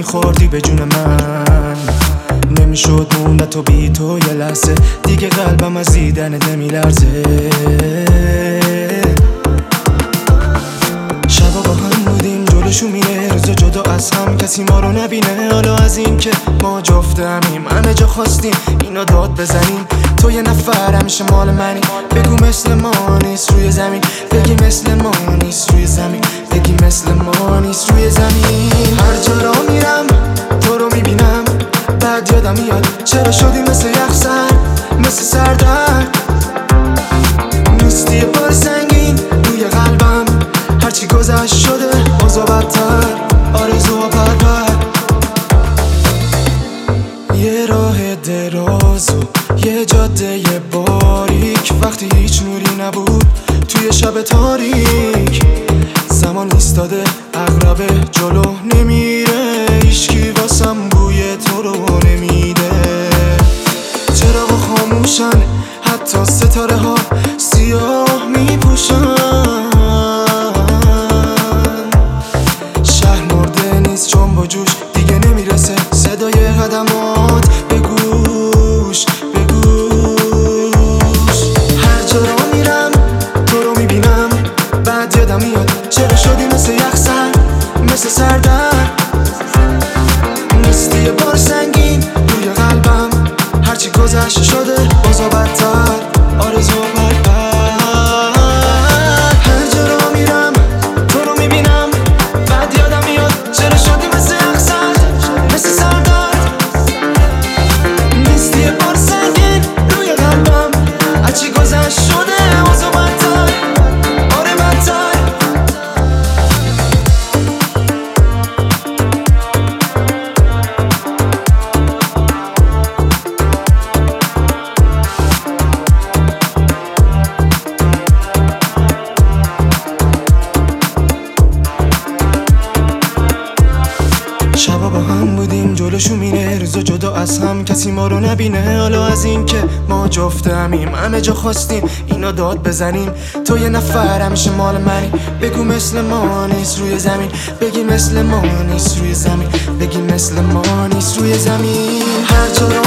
میخوردی به جون من، نمیشد موند تو بی تو یه لحظه دیگه، قلبم از دیدنت نمیلرزه. شبا با هم بودیم جلوشو میره، روزا جدا از هم کسی ما رو نبینه. حالا از این که ما جفتمیم همه جا خواستیم اینا داد بزنیم، تو یه نفر همیشه مال منی. بگو مثل ما نیست روی زمین، بگی مثل ما نیست روی زمین، بگی مثل ما نیست روی زمین. هر جا را میرم تو رو میبینم، بعد یادم میاد چرا شدی مثل یخسر، مثل سردرد. نیستی یه بار سنگین روی قلبم، هرچی گذشت شده اوضاع بدتر، آرزوها پرپر. یه راه دراز و یه جاده باریک، وقتی هیچ نوری نبود توی شب تاریک. زمان ایستاده عقربه جلو نمیره، هیچکی واسم بوی تو رو نمیده. چراغ خاموشن حتی ستاره ها سیاه میپوشن، شهر مرده نیست چون با جوش دیگه نمیرسه صدای قدمات به گوش به گوش. هر جا را میرم تو رو میبینم، بعد یادم میاد چرا شدی مثل یخسر، مثل سردرد. نیستی یه بار سنگین روی قلبم، هرچی گذشت شده اوضاع بدتر، آرزو پرپر. هر جا را میرم تو رو میبینم، بعد یادم میاد چرا شدی مثل یخسر، مثل سردرد. نیستی یه بار سنگین روی قلبم، هرچی گذشت شده اوضاع بدتر، آره بدتر. شبا با هم بودیم جلوشو میره، روزا جدا از هم کسی ما رو نبینه. حالا از این که ما جفتمیم همه جا خواستیم اینا داد بزنیم، تو یه نفر همیشه مال منی. بگو مثل ما نیست روی زمین، بگی مثل ما نیست روی زمین، بگی مثل ما نیست روی زمین. هر جا